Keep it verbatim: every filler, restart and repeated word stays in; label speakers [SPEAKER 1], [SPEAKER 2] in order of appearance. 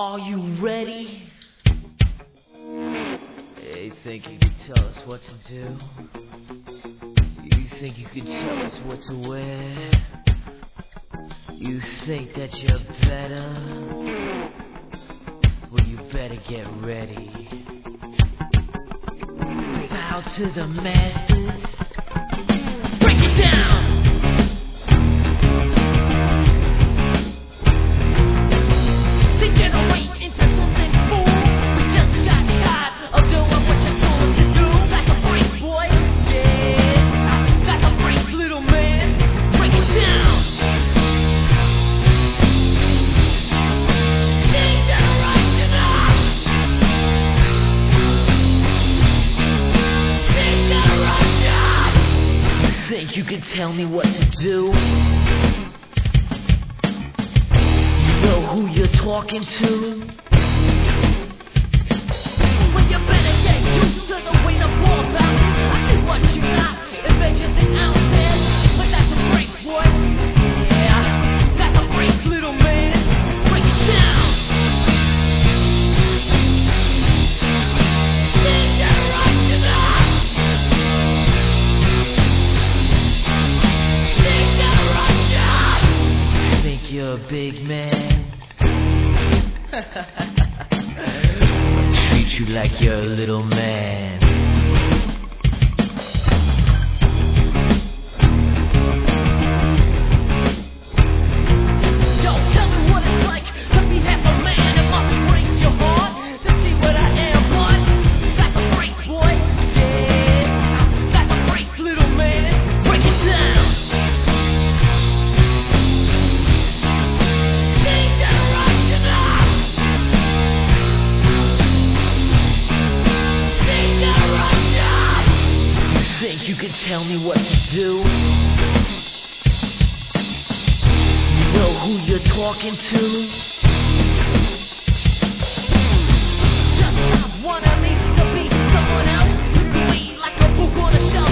[SPEAKER 1] Are you ready? You think you can tell us what to do? You think you can tell us what to wear? You think that you're better? Well, you better get ready. Bow to the masters. Break it down! You can tell me what to do. You know who you're talking to. Well, you better get used to the way the ball bounces. I see what you got, inventions and ounces. But that's a break, boy. Yeah, that's a break, little man. Break it down. Think you're right enough. You're a big man. Treat you like you're a little man. Yo, tell me what it's like to be half a man. It must break your heart to see what I am, boy. That's a break, boy. Yeah, that's a break, little man. Break it down. You can tell me what to do. You know who you're talking to. Just someone needs to be someone else. You bleed like a book on a shelf.